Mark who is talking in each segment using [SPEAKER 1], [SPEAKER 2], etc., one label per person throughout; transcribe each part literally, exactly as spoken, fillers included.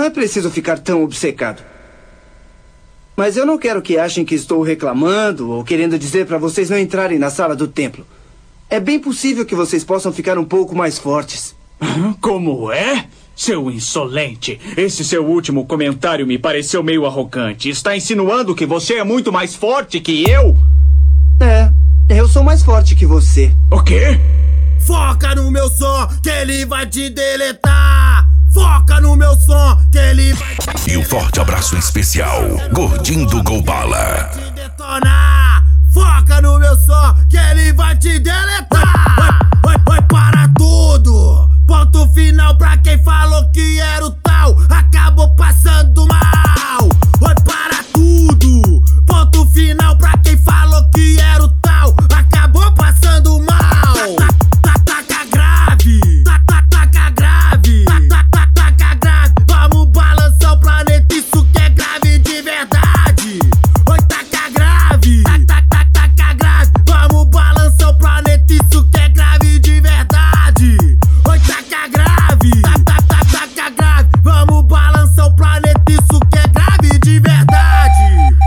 [SPEAKER 1] Não é preciso ficar tão obcecado. Mas eu não quero que achem que estou reclamando ou querendo dizer para vocês não entrarem na sala do templo. É bem possível que vocês possam ficar um pouco mais fortes.
[SPEAKER 2] Como é? Seu insolente, esse seu último comentário me pareceu meio arrogante. Está insinuando que você é muito mais forte que eu?
[SPEAKER 1] É, eu sou mais forte que você.
[SPEAKER 2] O quê?
[SPEAKER 3] Foca no meu som, que ele vai te deletar. Foca no meu som, que ele vai te deletar.
[SPEAKER 4] E um forte abraço especial, Gordinho do Golbala.
[SPEAKER 3] Te detonar. Foca no meu som, que ele vai te deletar. Vai, vai, vai para tudo. Ponto final pra quem falou que era o tal. Acabou passando mal. Vai para tudo. Ponto final pra quem falou que era o tal. Acabou passando mal. Taca grave. Taca grave. Taca grave. Vamos balançar o planeta, isso que é grave de verdade. Oi, taca grave. Taca grave. Vamos balançar o planeta, isso que é grave de verdade. Oi, taca grave. Taca grave. Vamos balançar o planeta, isso que é grave de verdade.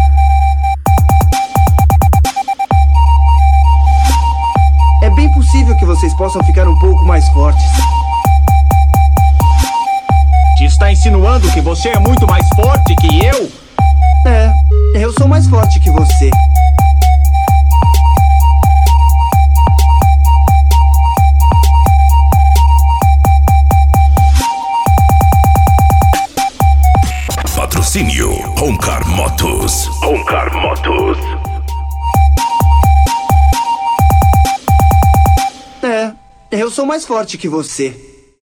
[SPEAKER 1] É bem possível que vocês possam ficar um pouco mais fortes.
[SPEAKER 2] Te está insinuando que você é muito mais forte que eu?
[SPEAKER 1] É, eu sou mais forte que você.
[SPEAKER 4] Patrocínio Roncar Motos. Roncar Motos.
[SPEAKER 1] É, eu sou mais forte que você.